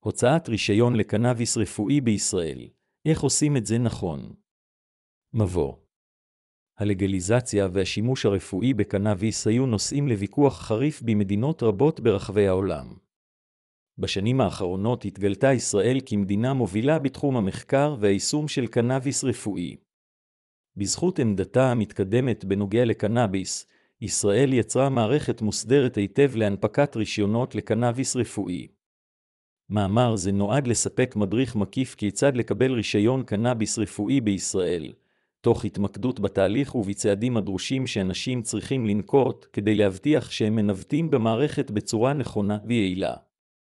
הוצאת רישיון לקנאביס רפואי בישראל. איך עושים את זה נכון? מבוא. הלגליזציה והשימוש הרפואי בקנאביס היו נושאים לוויכוח חריף במדינות רבות ברחבי העולם. בשנים האחרונות התגלתה ישראל כמדינה מובילה בתחום המחקר והיישום של קנאביס רפואי. בזכות עמדתה המתקדמת בנוגע לקנאביס, ישראל יצרה מערכת מוסדרת היטב להנפקת רישיונות לקנאביס רפואי. מאמר זה נועד לספק מדריך מקיף כיצד לקבל רישיון קנאביס רפואי בישראל, תוך התמקדות בתהליך ובצעדים הדרושים שאנשים צריכים לנקוט כדי להבטיח שהם מנווטים במערכת בצורה נכונה ויעילה.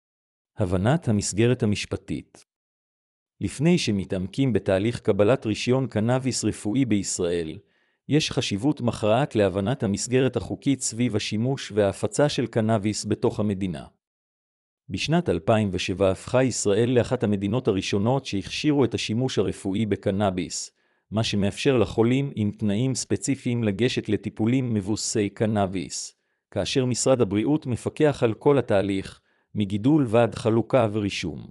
הבנת המסגרת המשפטית. לפני שמתעמקים בתהליך קבלת רישיון קנאביס רפואי בישראל, יש חשיבות מכרעת להבנת המסגרת החוקית סביב השימוש וההפצה של קנאביס בתוך המדינה. בשנת 2007 הפכה ישראל לאחת המדינות הראשונות שהכשירו את השימוש הרפואי בקנאביס, מה שמאפשר לחולים עם תנאים ספציפיים לגשת לטיפולים מבוססי קנאביס, כאשר משרד הבריאות מפקח על כל התהליך, מגידול ועד חלוקה ורישום.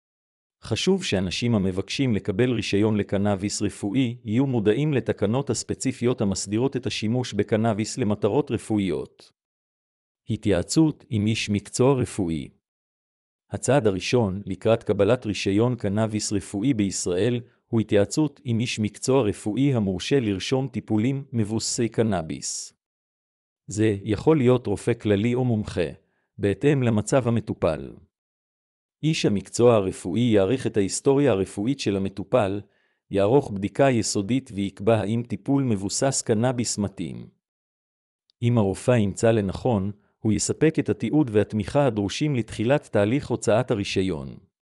חשוב שאנשים המבקשים לקבל רישיון לקנאביס רפואי יהיו מודעים לתקנות הספציפיות המסדירות את השימוש בקנאביס למטרות רפואיות. התייעצות עם איש מקצוע רפואי. הצעד הראשון לקראת קבלת רישיון קנאביס רפואי בישראל הוא התייעצות עם איש מקצוע רפואי המורשה לרשום טיפולים מבוססי קנאביס. זה יכול להיות רופא כללי או מומחה, בהתאם למצב המטופל. איש המקצוע הרפואי יעריך את ההיסטוריה הרפואית של המטופל, יערוך בדיקה יסודית ויקבע האם טיפול מבוסס קנאביס מתאים. אם הרופא ימצא לנכון, הוא יספק את התיעוד והתמיכה הדרושים לתחילת תהליך הוצאת הרישיון.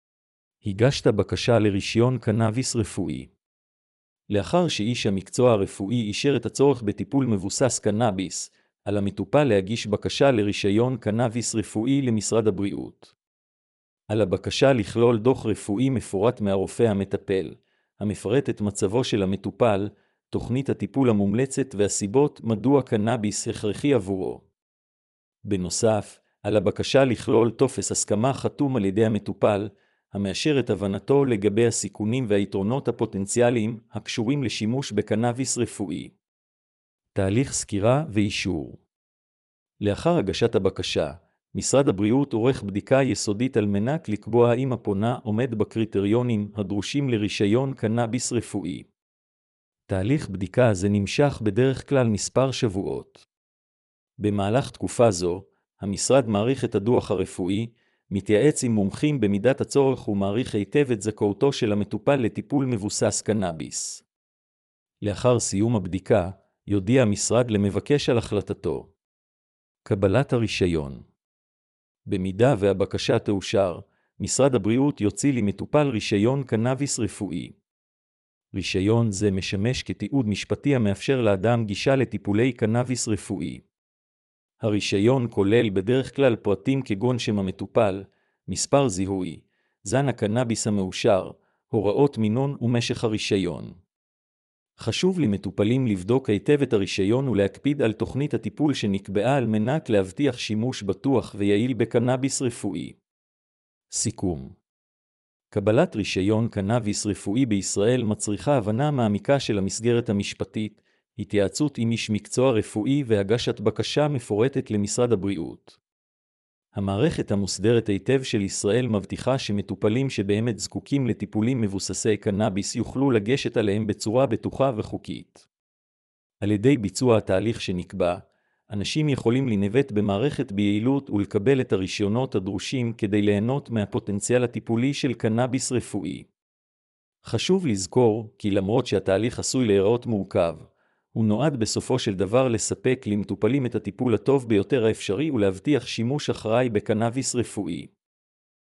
הגשת בקשה לרישיון קנאביס רפואי. לאחר שאיש המקצוע הרפואי אישר את הצורך בטיפול מבוסס קנאביס, על המטופל להגיש בקשה לרישיון קנאביס רפואי למשרד הבריאות. על הבקשה לכלול דוח רפואי מפורט מהרופא המטפל, המפרט את מצבו של המטופל, תוכנית הטיפול המומלצת והסיבות מדוע קנאביס הכרחי עבורו. בנוסף, על הבקשה לכלול טופס הסכמה חתום על ידי המטופל, המאשר את הבנתו לגבי הסיכונים והיתרונות הפוטנציאליים הקשורים לשימוש בקנאביס רפואי. תהליך סקירה ואישור. לאחר הגשת הבקשה, משרד הבריאות עורך בדיקה יסודית על מנת לקבוע האם הפונה עומד בקריטריונים הדרושים לרישיון קנאביס רפואי. תהליך בדיקה זה נמשך בדרך כלל מספר שבועות. במהלך תקופה זו, המשרד מעריך את הדוח הרפואי, מתייעץ עם מומחים במידת הצורך ומעריך היטב את זכאותו של המטופל לטיפול מבוסס קנאביס. לאחר סיום הבדיקה, יודיע המשרד למבקש על החלטתו. קבלת הרישיון. במידה והבקשה תאושר, משרד הבריאות יוציא למטופל רישיון קנאביס רפואי. רישיון זה משמש כתיעוד משפטי המאפשר לאדם גישה לטיפולי קנאביס רפואי. הרישיון כולל בדרך כלל פרטים כגון שם המטופל, מספר זיהוי, זן הקנאביס המאושר, הוראות מינון ומשך הרישיון. חשוב למטופלים לבדוק היטב את הרישיון ולהקפיד על תוכנית הטיפול שנקבעה על מנת להבטיח שימוש בטוח ויעיל בקנאביס רפואי. סיכום. קבלת רישיון קנאביס רפואי בישראל מצריכה הבנה מעמיקה של המסגרת המשפטית, התייעצות עם איש מקצוע רפואי והגשת בקשה מפורטת למשרד הבריאות. המערכת המוסדרת היטב של ישראל מבטיחה שמטופלים שבאמת זקוקים לטיפולים מבוססי קנאביס יוכלו לגשת עליהם בצורה בטוחה וחוקית. על ידי ביצוע התהליך שנקבע, אנשים יכולים לנווט במערכת ביעילות ולקבל את הרישיונות הדרושים כדי ליהנות מהפוטנציאל הטיפולי של קנאביס רפואי. חשוב לזכור כי למרות שהתהליך עשוי להיראות מורכב, הוא נועד בסופו של דבר לספק למטופלים את הטיפול הטוב ביותר האפשרי ולהבטיח שימוש אחראי בקנאביס רפואי.